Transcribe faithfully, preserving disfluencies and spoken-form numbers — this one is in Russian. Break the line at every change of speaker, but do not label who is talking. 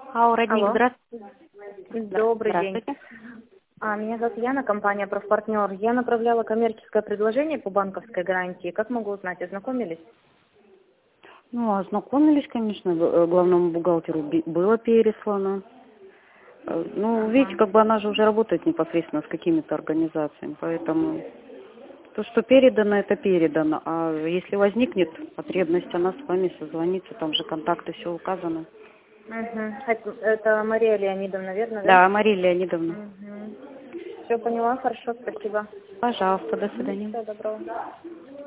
Ауродник,
Алло.
здравствуйте.
Добрый день.
Здравствуйте.
А, меня зовут Яна, компания «Профпартнер». Я направляла коммерческое предложение по банковской гарантии. Как могу узнать, ознакомились?
Ну, ознакомились, конечно, г- э, главному бухгалтеру би- было переслано. Э, Ну, видите,
Ага.
как бы она же уже работает непосредственно с какими-то организациями, поэтому то, что передано, это передано. А если возникнет потребность, она с вами созвонится, там же контакты, все указано.
Угу. Это, это Мария Леонидовна, верно, да?
Да, Мария Леонидовна.
Угу. Все поняла, хорошо, спасибо.
Пожалуйста, до свидания.
Всего доброго.